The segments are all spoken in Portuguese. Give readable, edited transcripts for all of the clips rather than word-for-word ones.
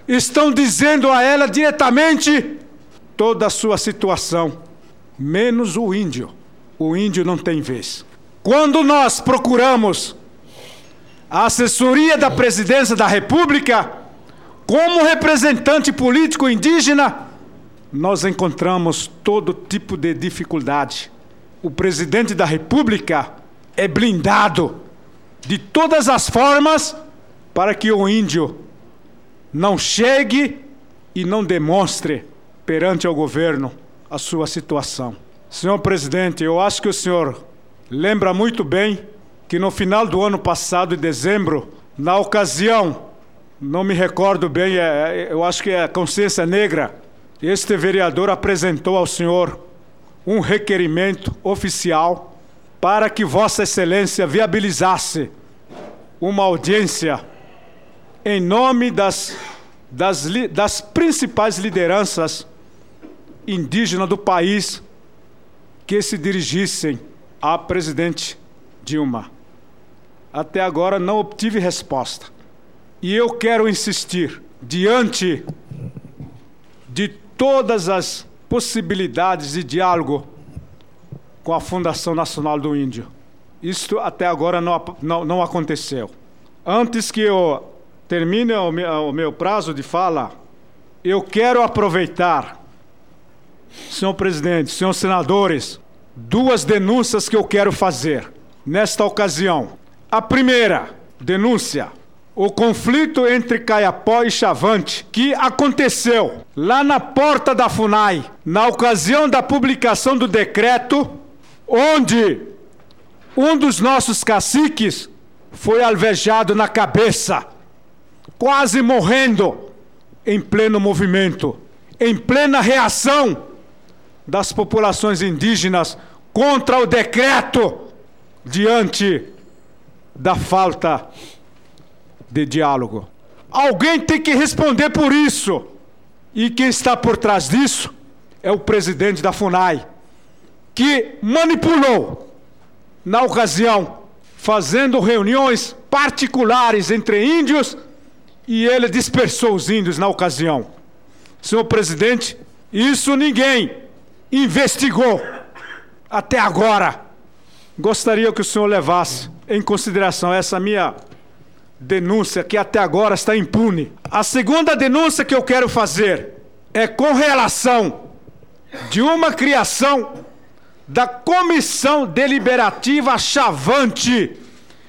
estão dizendo a ela diretamente toda a sua situação, menos o índio. O índio não tem vez. Quando nós procuramos a assessoria da Presidência da República, como representante político indígena, nós encontramos todo tipo de dificuldade. O presidente da República é blindado de todas as formas para que o índio não chegue e não demonstre perante ao governo a sua situação. Senhor presidente, eu acho que o senhor lembra muito bem que no final do ano passado, em dezembro, na ocasião, não me recordo bem, eu acho que é a Consciência Negra, este vereador apresentou ao senhor um requerimento oficial para que Vossa Excelência viabilizasse uma audiência em nome das principais lideranças indígenas do país que se dirigissem à presidente Dilma. Até agora não obtive resposta. E eu quero insistir, diante de todas as possibilidades de diálogo com a Fundação Nacional do Índio. Isto até agora não aconteceu. Antes que eu termine o meu prazo de fala, eu quero aproveitar, senhor presidente, senhores senadores, duas denúncias que eu quero fazer nesta ocasião. A primeira denúncia, o conflito entre Kayapó e Chavante, que aconteceu lá na porta da FUNAI, na ocasião da publicação do decreto, onde um dos nossos caciques foi alvejado na cabeça, quase morrendo, em pleno movimento, em plena reação das populações indígenas contra o decreto, diante da falta de diálogo. Alguém tem que responder por isso. E quem está por trás disso é o presidente da FUNAI, que manipulou, na ocasião, fazendo reuniões particulares entre índios, e ele dispersou os índios na ocasião. Senhor presidente, isso ninguém investigou até agora. Gostaria que o senhor levasse em consideração essa minha denúncia, que até agora está impune. A segunda denúncia que eu quero fazer é com relação de uma criação da Comissão Deliberativa Chavante,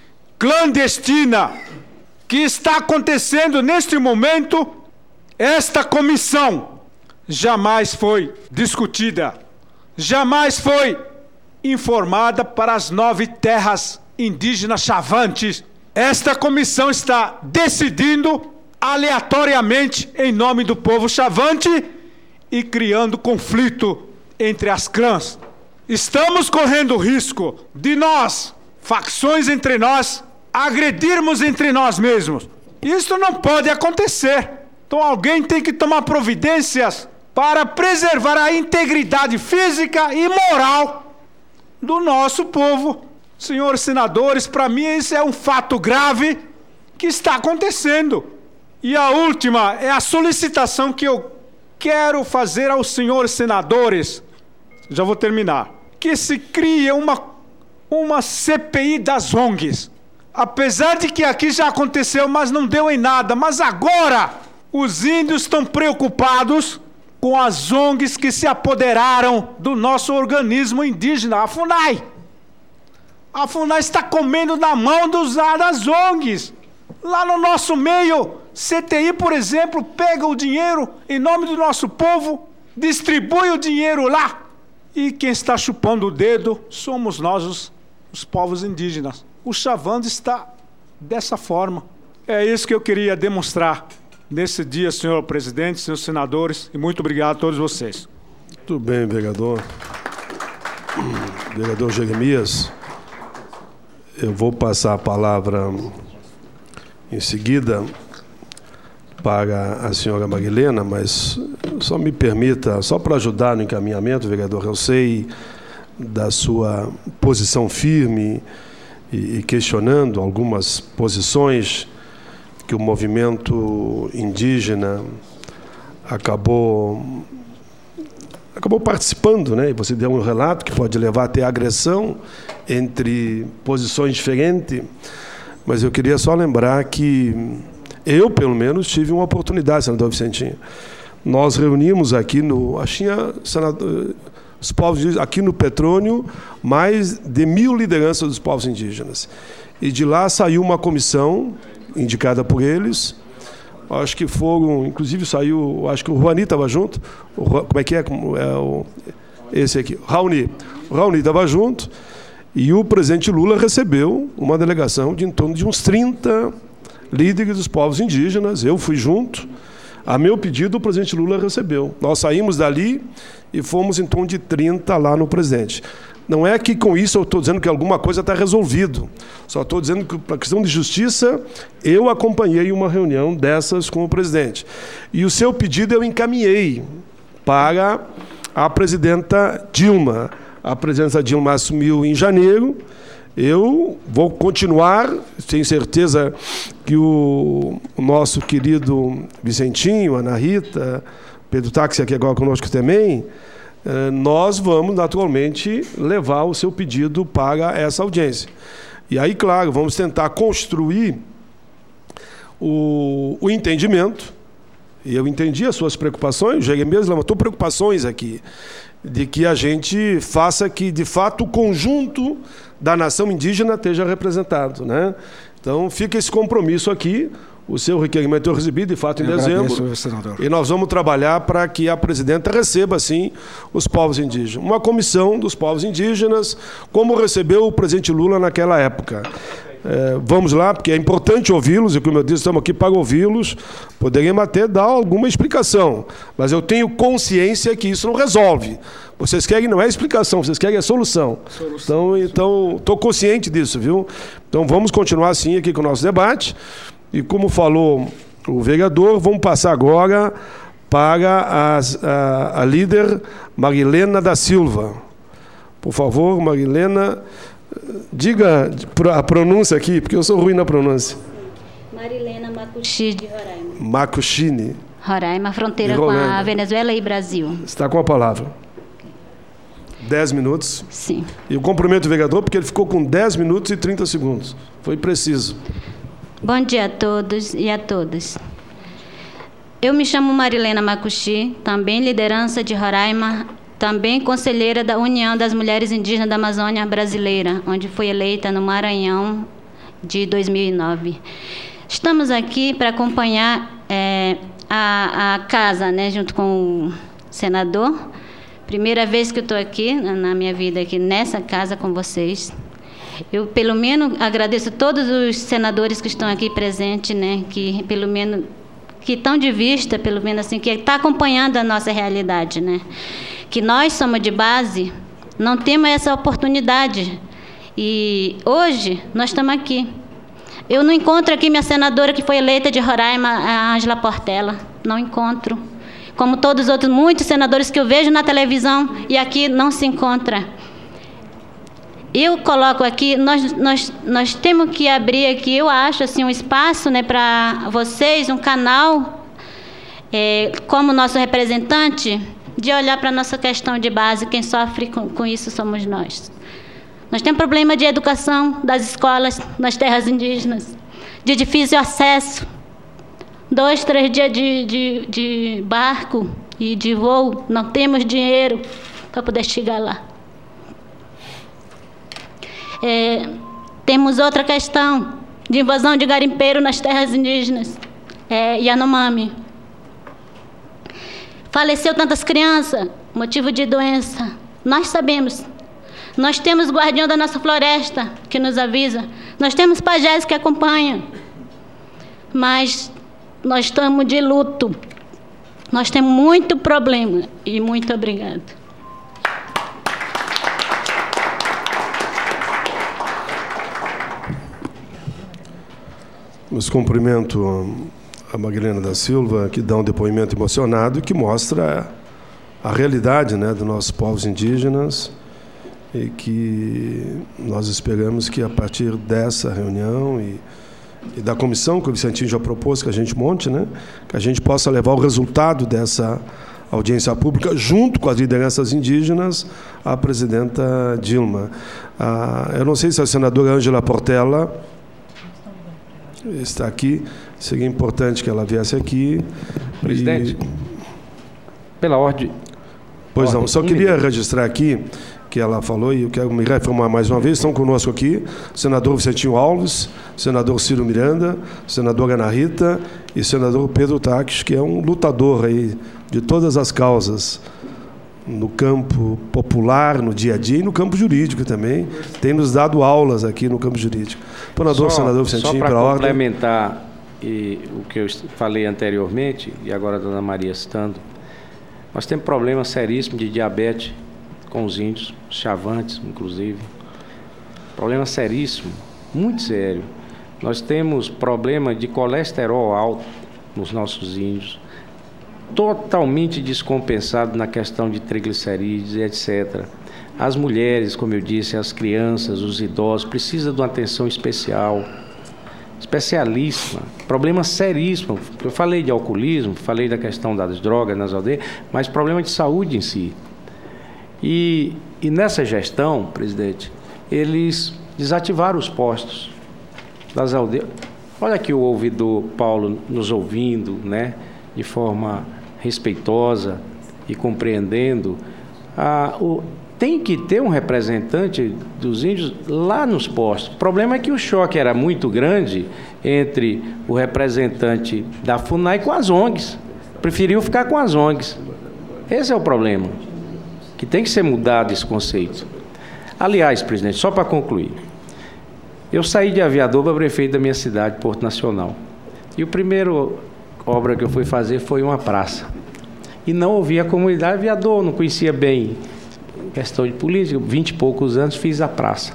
clandestina, que está acontecendo neste momento. Esta comissão jamais foi discutida, jamais foi informada para as 9 terras indígenas chavantes. Esta comissão está decidindo aleatoriamente em nome do povo chavante e criando conflito entre as clãs. Estamos correndo o risco de nós, facções entre nós, agredirmos entre nós mesmos. Isso não pode acontecer. Então alguém tem que tomar providências para preservar a integridade física e moral do nosso povo. Senhores senadores, para mim isso é um fato grave que está acontecendo. E a última é a solicitação que eu quero fazer aos senhores senadores, já vou terminar, que se crie uma CPI das ONGs. Apesar de que aqui já aconteceu, mas não deu em nada. Mas agora os índios estão preocupados com as ONGs que se apoderaram do nosso organismo indígena, a FUNAI. A FUNAI está comendo na mão das ONGs. Lá no nosso meio, CTI, por exemplo, pega o dinheiro em nome do nosso povo, distribui o dinheiro lá. E quem está chupando o dedo somos nós, os povos indígenas. O chavante está dessa forma. É isso que eu queria demonstrar nesse dia, senhor presidente, senhores senadores, e muito obrigado a todos vocês. Muito bem, vereador. Vereador Jeremias, eu vou passar a palavra em seguida para a senhora Marilena, mas só me permita, só para ajudar no encaminhamento, vereador, eu sei da sua posição firme e questionando algumas posições que o movimento indígena acabou participando, né? E você deu um relato que pode levar até agressão entre posições diferentes, mas eu queria só lembrar que eu, pelo menos, tive uma oportunidade, senador Vicentinho. Nós reunimos aqui os povos indígenas, aqui no Petrônio, mais de 1000 lideranças dos povos indígenas. E de lá saiu uma comissão indicada por eles. Acho que foram, inclusive saiu, acho que o Raoni estava junto. Como é que é? Esse aqui, Raoni. O Raoni estava junto. E o presidente Lula recebeu uma delegação de em torno de uns 30 líderes dos povos indígenas. Eu fui junto. A meu pedido, o presidente Lula recebeu. Nós saímos dali e fomos em torno de 30 lá no presidente. Não é que com isso eu estou dizendo que alguma coisa está resolvido. Só estou dizendo que, para a questão de justiça, eu acompanhei uma reunião dessas com o presidente. E o seu pedido eu encaminhei para a presidenta Dilma. A presidenta Dilma assumiu em janeiro. Eu vou continuar, tenho certeza que o nosso querido Vicentinho, Ana Rita, Pedro Táxi aqui agora conosco também, nós vamos naturalmente levar o seu pedido para essa audiência. E aí, claro, vamos tentar construir o entendimento. E eu entendi as suas preocupações, o Jair mesmo levantou preocupações aqui, de que a gente faça que, de fato, o conjunto da nação indígena esteja representado, né? Então, fica esse compromisso aqui. O seu requerimento eu recebi, de fato, em dezembro. E nós vamos trabalhar para que a presidenta receba, sim, os povos indígenas. Uma comissão dos povos indígenas, como recebeu o presidente Lula naquela época. Vamos lá, porque é importante ouvi-los, e como eu disse, estamos aqui para ouvi-los. Poderíamos até dar alguma explicação, mas eu tenho consciência que isso não resolve. Vocês querem, não é explicação, vocês querem a solução. Então, estou consciente disso, viu? Então, vamos continuar assim aqui com o nosso debate. E como falou o vereador, vamos passar agora para a líder Marilena da Silva. Por favor, Marilena, diga a pronúncia aqui, porque eu sou ruim na pronúncia. Marilena Macuxi, de Roraima. Macuxine. Roraima, fronteira com a Venezuela e Brasil. Está com a palavra. 10 minutos. Sim. E eu cumprimento o vereador, porque ele ficou com 10 minutos e 30 segundos. Foi preciso. Bom dia a todos e a todas. Eu me chamo Marilena Macuxi, também liderança de Roraima, também conselheira da União das Mulheres Indígenas da Amazônia Brasileira, onde fui eleita no Maranhão de 2009. Estamos aqui para acompanhar a casa, né, junto com o senador. Primeira vez que eu estou aqui, na minha vida, aqui nessa casa com vocês. Eu, pelo menos, agradeço a todos os senadores que estão aqui presentes, né, que, pelo menos, que estão de vista, pelo menos assim, que está acompanhando a nossa realidade, né? Que nós somos de base, não temos essa oportunidade. E hoje nós estamos aqui. Eu não encontro aqui minha senadora que foi eleita de Roraima, a Ângela Portela. Não encontro. Como todos os outros, muitos senadores que eu vejo na televisão e aqui não se encontra. Eu coloco aqui, nós temos que abrir aqui, eu acho, assim, um espaço, né, para vocês, um canal, como nosso representante, de olhar para a nossa questão de base. Quem sofre com isso somos nós. Nós temos problema de educação das escolas nas terras indígenas, de difícil acesso, 2, 3 dias de barco e de voo, não temos dinheiro para poder chegar lá. Temos outra questão de invasão de garimpeiro nas terras indígenas, Yanomami. Faleceu tantas crianças, motivo de doença. Nós sabemos. Nós temos guardião da nossa floresta que nos avisa. Nós temos pajés que acompanham. Mas nós estamos de luto. Nós temos muito problema. E muito obrigada. Nos cumprimento a Marilena da Silva, que dá um depoimento emocionado e que mostra a realidade, né, dos nossos povos indígenas, e que nós esperamos que, a partir dessa reunião e da comissão que o Vicentinho já propôs que a gente monte, né? Que a gente possa levar o resultado dessa audiência pública, junto com as lideranças indígenas, à presidenta Dilma. Eu não sei se a senadora Ângela Portela está aqui, seria importante que ela viesse aqui. Presidente, pela ordem... Pois não, só queria registrar aqui que ela falou, e eu quero me reafirmar mais uma vez, estão conosco aqui o senador Vicentinho Alves, o senador Ciro Miranda, a senadora Ana Rita e o senador Pedro Taques, que é um lutador aí de todas as causas no campo popular, no dia a dia, e no campo jurídico também. Tem nos dado aulas aqui no campo jurídico. Senador Vicentinho, pela ordem. Só para complementar o que eu falei anteriormente, e agora a dona Maria citando, nós temos problema seríssimo de diabetes com os índios, chavantes, inclusive. Problema seríssimo, muito sério. Nós temos problema de colesterol alto nos nossos índios, totalmente descompensado na questão de triglicerídeos, etc. As mulheres, como eu disse, as crianças, os idosos, precisam de uma atenção especial, especialíssima. Problema seríssimo. Eu falei de alcoolismo, falei da questão das drogas nas aldeias, mas problema de saúde em si. E nessa gestão, presidente, eles desativaram os postos das aldeias. Olha aqui o ouvidor Paulo nos ouvindo, né, de forma respeitosa e compreendendo. Tem que ter um representante dos índios lá nos postos. O problema é que o choque era muito grande entre o representante da FUNAI com as ONGs. Preferiu ficar com as ONGs. Esse é o problema, que tem que ser mudado esse conceito. Aliás, presidente, só para concluir, eu saí de aviador para prefeito da minha cidade, Porto Nacional. E a primeira obra que eu fui fazer foi uma praça. E não ouvi a comunidade aviador, não conhecia bem questão de política. 20 e poucos anos fiz a praça.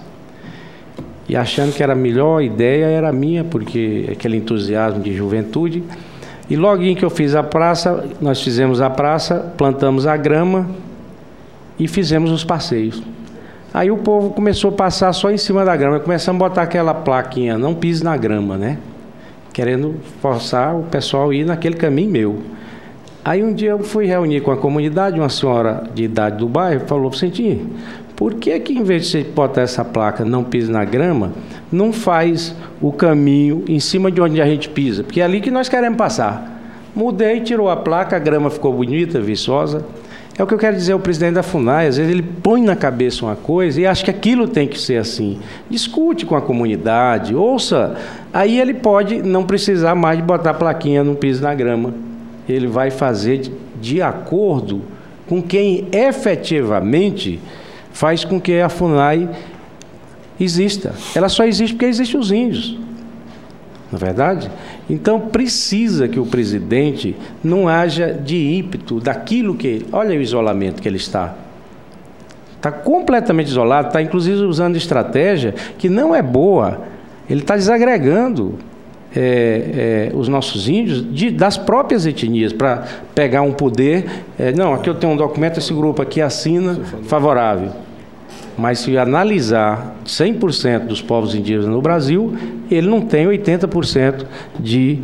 E achando que era a melhor ideia, era a minha, porque aquele entusiasmo de juventude. E logo em que eu fiz a praça, nós fizemos a praça, plantamos a grama e fizemos os passeios. Aí o povo começou a passar só em cima da grama. Começamos a botar aquela plaquinha, não pise na grama, né? Querendo forçar o pessoal a ir naquele caminho meu. Aí um dia eu fui reunir com a comunidade, uma senhora de idade do bairro falou: Vicentinho, por que em vez de você botar essa placa, não pise na grama, não faz o caminho em cima de onde a gente pisa? Porque é ali que nós queremos passar. Mudei, tirou a placa, a grama ficou bonita, viçosa. É o que eu quero dizer ao presidente da FUNAI. Às vezes ele põe na cabeça uma coisa e acha que aquilo tem que ser assim. Discute com a comunidade, ouça. Aí ele pode não precisar mais de botar a plaquinha, não pise na grama. Ele vai fazer de acordo com quem efetivamente faz com que a FUNAI exista. Ela só existe porque existem os índios. Não é verdade? Então, precisa que o presidente não haja de ímpeto daquilo que... Olha o isolamento que ele está. Está completamente isolado, está inclusive usando estratégia que não é boa. Ele está desagregando os nossos índios das próprias etnias para pegar um poder. Não, aqui eu tenho um documento, esse grupo aqui assina favorável. Mas se analisar 100% dos povos indígenas no Brasil, ele não tem 80% de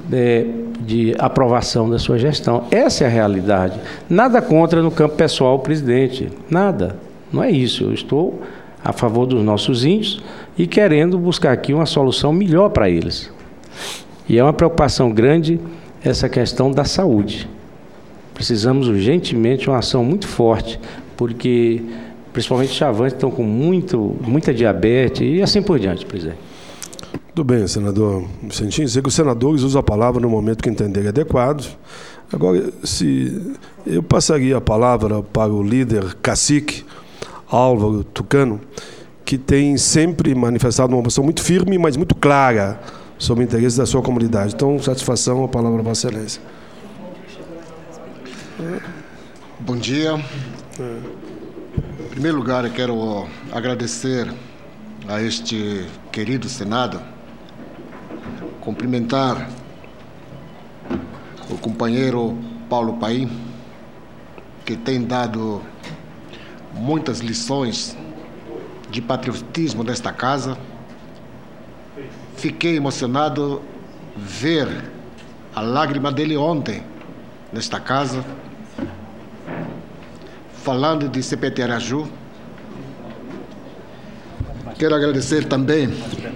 aprovação da sua gestão. Essa é a realidade. Nada contra no campo pessoal o presidente. Nada. Não é isso. Eu estou a favor dos nossos índios e querendo buscar aqui uma solução melhor para eles. E é uma preocupação grande essa questão da saúde. Precisamos urgentemente de uma ação muito forte, porque principalmente os chavantes estão com muita diabetes e assim por diante, presidente. Tudo bem, senador Vicentinho. Dizer que os senadores usam a palavra no momento que entenderem adequado. Agora, eu passaria a palavra para o líder cacique, Álvaro Tucano, que tem sempre manifestado uma posição muito firme, mas muito clara sobre o interesse da sua comunidade. Então, satisfação, a palavra a Vossa Excelência. Bom dia. Em primeiro lugar, eu quero agradecer a este querido Senado, cumprimentar o companheiro Paulo Paim, que tem dado muitas lições de patriotismo desta casa, fiquei emocionado ver a lágrima dele ontem, nesta casa, falando de CPT Araju. Quero agradecer também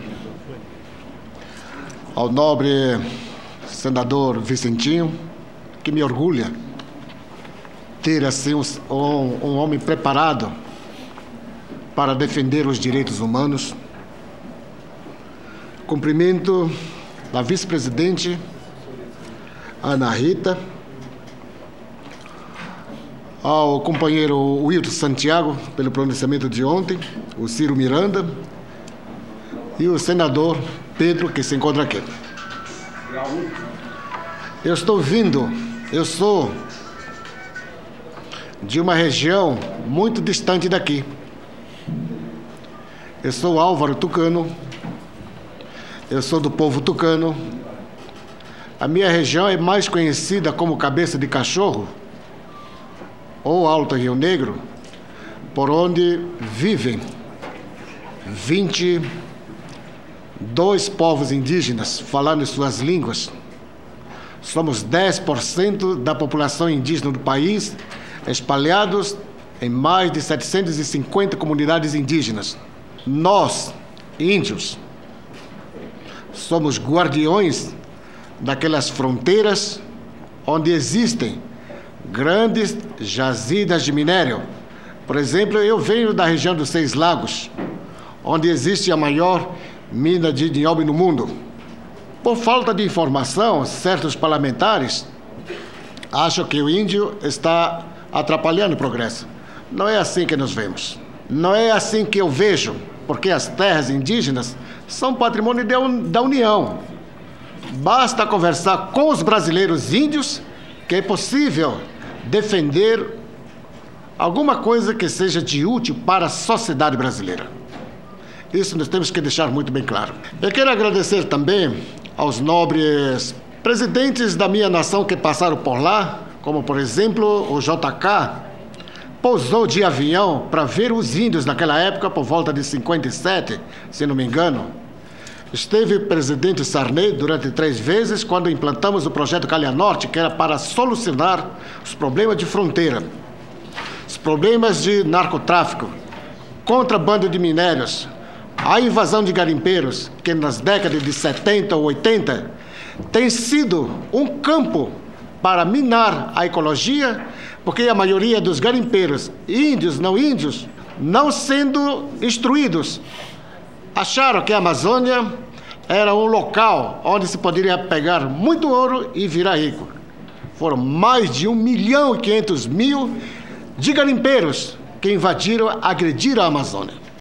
ao nobre senador Vicentinho, que me orgulha ter assim um homem preparado para defender os direitos humanos. Cumprimento a vice-presidente Ana Rita, ao companheiro Wilton Santiago, pelo pronunciamento de ontem, o Ciro Miranda, e o senador Pedro, que se encontra aqui. Eu sou de uma região muito distante daqui. Eu sou Álvaro Tucano, eu sou do povo tucano. A minha região é mais conhecida como Cabeça de Cachorro, ou Alto Rio Negro, por onde vivem 22 povos indígenas falando suas línguas. Somos 10% da população indígena do país, espalhados em mais de 750 comunidades indígenas. Nós, índios, somos guardiões daquelas fronteiras onde existem grandes jazidas de minério. Por exemplo, eu venho da região dos Seis Lagos, onde existe a maior mina de nióbio no mundo. Por falta de informação, certos parlamentares acham que o índio está atrapalhando o progresso. Não é assim que nós vemos. Não é assim que eu vejo, porque as terras indígenas são patrimônio da União. Basta conversar com os brasileiros índios que é possível defender alguma coisa que seja de útil para a sociedade brasileira. Isso nós temos que deixar muito bem claro. Eu quero agradecer também aos nobres presidentes da minha nação que passaram por lá, como, por exemplo, o JK, pousou de avião para ver os índios naquela época, por volta de 57, se não me engano. Esteve o presidente Sarney durante 3 vezes, quando implantamos o projeto Calha Norte, que era para solucionar os problemas de fronteira, os problemas de narcotráfico, contrabando de minérios, a invasão de garimpeiros, que nas décadas de 70 ou 80 tem sido um campo para minar a ecologia, porque a maioria dos garimpeiros, índios, não sendo instruídos, acharam que a Amazônia era um local onde se poderia pegar muito ouro e virar rico. Foram mais de 1.500.000 de garimpeiros que invadiram, agrediram a Amazônia.